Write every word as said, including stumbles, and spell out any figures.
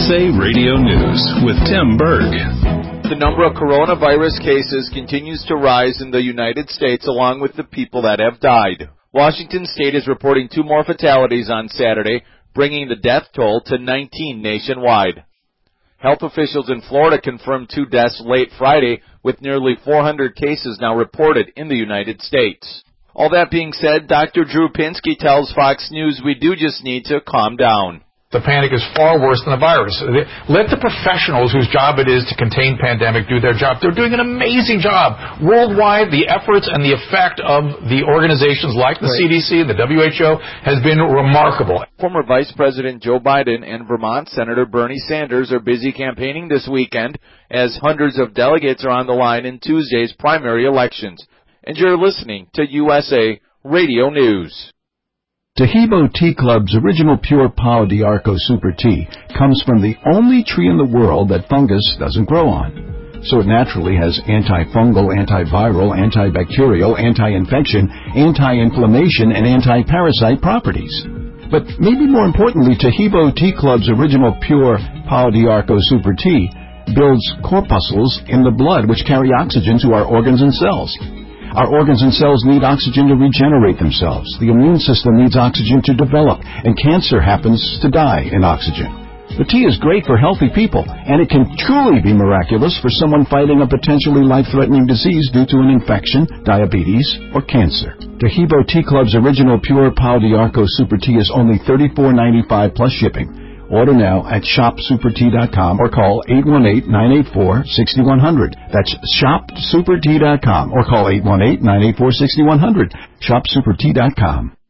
S A Radio News with Tim Berg. The number of coronavirus cases continues to rise in the United States, along with the people that have died. Washington State is reporting two more fatalities on Saturday, bringing the death toll to nineteen nationwide. Health officials in Florida confirmed two deaths late Friday, with nearly four hundred cases now reported in the United States. All that being said, Doctor Drew Pinsky tells Fox News we do just need to calm down. The panic is far worse than the virus. Let the professionals whose job it is to contain pandemic do their job. They're doing an amazing job. Worldwide, the efforts and the effect of the organizations like the right. C D C, the W H O, has been remarkable. Former Vice President Joe Biden and Vermont Senator Bernie Sanders are busy campaigning this weekend as hundreds of delegates are on the line in Tuesday's primary elections. And you're listening to U S A Radio News. Taheebo Tea Club's original pure Pau d'Arco Super Tea comes from the only tree in the world that fungus doesn't grow on. So it naturally has antifungal, antiviral, antibacterial, anti-infection, anti-inflammation, and anti-parasite properties. But maybe more importantly, Taheebo Tea Club's original pure Pau d'Arco Super Tea builds corpuscles in the blood which carry oxygen to our organs and cells. Our organs and cells need oxygen to regenerate themselves. The immune system needs oxygen to develop, and cancer happens to die in oxygen. The tea is great for healthy people, and it can truly be miraculous for someone fighting a potentially life-threatening disease due to an infection, diabetes, or cancer. Taheebo Tea Club's original pure Pau d'Arco Super Tea is only thirty-four ninety-five plus shipping. Order now at shop super tea dot com or call eight one eight, nine eight four, six one zero zero. That's shop super tea dot com or call eight one eight, nine eight four, six one zero zero. shop super tea dot com.